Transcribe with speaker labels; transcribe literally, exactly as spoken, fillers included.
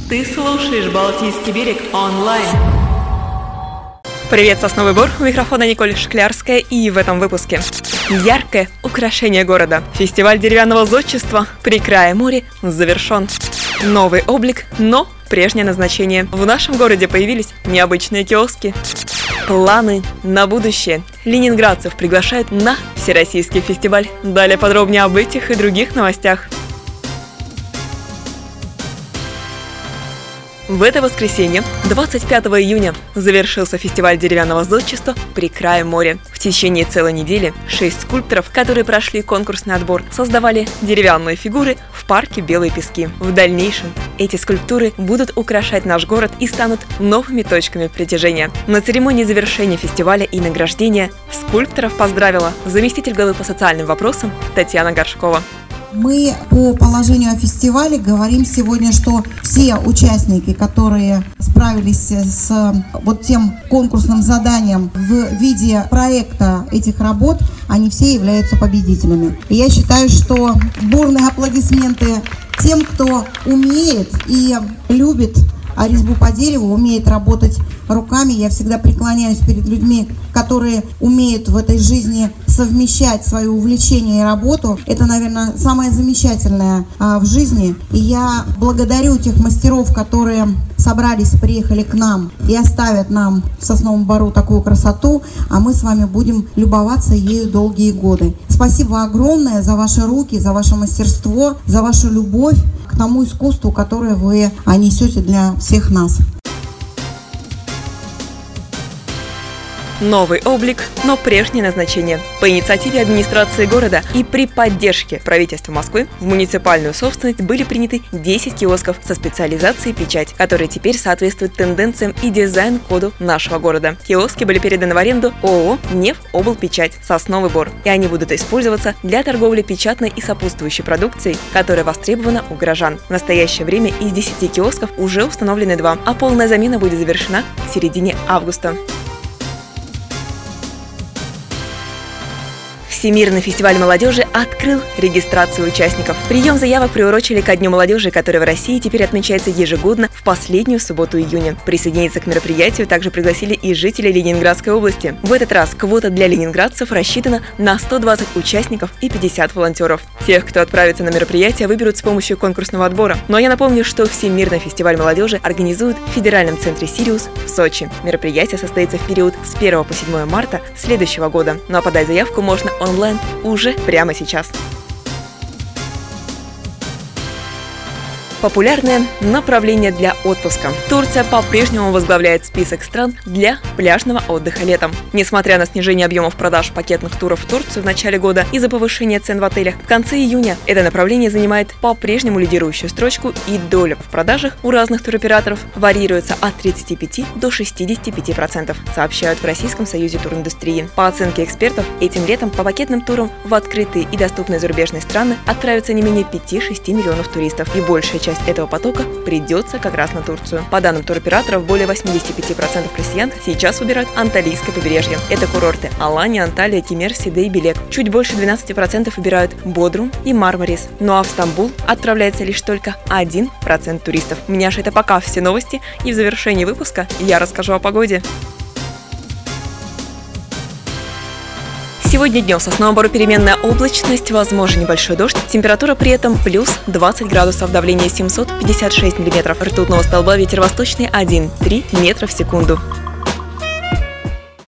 Speaker 1: Ты слушаешь «Балтийский берег» онлайн.
Speaker 2: Привет, Сосновый Бор, у микрофона Николь Шклярская, и в этом выпуске. Яркое украшение города. Фестиваль деревянного зодчества «При крае моря» завершен. Новый облик, но прежнее назначение. В нашем городе появились необычные киоски. Планы на будущее. Ленинградцев приглашают на Всероссийский фестиваль. Далее подробнее об этих и других новостях. В это воскресенье, двадцать пятого июня, завершился фестиваль деревянного зодчества «При крае моря». В течение целой недели шесть скульпторов, которые прошли конкурсный отбор, создавали деревянные фигуры в парке Белые Пески. В дальнейшем эти скульптуры будут украшать наш город и станут новыми точками притяжения. На церемонии завершения фестиваля и награждения скульпторов поздравила заместитель главы по социальным вопросам Татьяна Горшкова.
Speaker 3: Мы по положению о фестивале говорим сегодня, что все участники, которые справились с вот тем конкурсным заданием в виде проекта этих работ, они все являются победителями. И я считаю, что бурные аплодисменты тем, кто умеет и любит резьбу по дереву, умеет работать руками. Я всегда преклоняюсь перед людьми, которые умеют в этой жизни совмещать свое увлечение и работу. Это, наверное, самое замечательное а, в жизни. И я благодарю тех мастеров, которые собрались, приехали к нам и оставят нам в Сосновом Бору такую красоту, а мы с вами будем любоваться ею долгие годы. Спасибо огромное за ваши руки, за ваше мастерство, за вашу любовь к тому искусству, которое вы несете для всех нас.
Speaker 2: Новый облик, но прежнее назначение. По инициативе администрации города и при поддержке правительства Москвы в муниципальную собственность были приняты десять киосков со специализацией печать, которые теперь соответствуют тенденциям и дизайн-коду нашего города. Киоски были переданы в аренду ООО «Нефоблпечать» Сосновый Бор, и они будут использоваться для торговли печатной и сопутствующей продукцией, которая востребована у горожан. В настоящее время из десяти киосков уже установлены два, а полная замена будет завершена в середине августа. Всемирный фестиваль молодежи открыл регистрацию участников. Прием заявок приурочили ко Дню молодежи, который в России теперь отмечается ежегодно в последнюю субботу июня. Присоединиться к мероприятию также пригласили и жители Ленинградской области. В этот раз квота для ленинградцев рассчитана на сто двадцать участников и пятьдесят волонтеров. Тех, кто отправится на мероприятие, выберут с помощью конкурсного отбора. Но я напомню, что Всемирный фестиваль молодежи организуют в Федеральном центре «Сириус» в Сочи. Мероприятие состоится в период с первого по седьмое марта следующего года. Ну а подать заявку можно онлайн уже прямо сейчас. Популярное направление для отпуска. Турция по-прежнему возглавляет список стран для пляжного отдыха летом. Несмотря на снижение объемов продаж пакетных туров в Турцию в начале года из-за повышения цен в отелях, в конце июня это направление занимает по-прежнему лидирующую строчку, и доля в продажах у разных туроператоров варьируется от тридцати пяти до шестидесяти пяти процентов, сообщают в Российском союзе туриндустрии. По оценке экспертов, этим летом по пакетным турам в открытые и доступные зарубежные страны отправятся не менее пяти-шести миллионов туристов, и большая часть этого потока придется как раз на Турцию. По данным туроператоров, более восьмидесяти пяти процентов россиян сейчас выбирают Анталийское побережье. Это курорты Алания, Анталия, Кемер, Сиде и Белек. Чуть больше двенадцати процентов выбирают Бодрум и Мармарис. Ну а в Стамбул отправляется лишь только один процент туристов. У меня же это пока все новости, и в завершении выпуска я расскажу о погоде. Сегодня днем в Сосновом Бору переменная облачность, возможен небольшой дождь. Температура при этом плюс двадцать градусов, давление семьсот пятьдесят шесть миллиметров. Ртутного столба, ветер восточный один и три метра в секунду.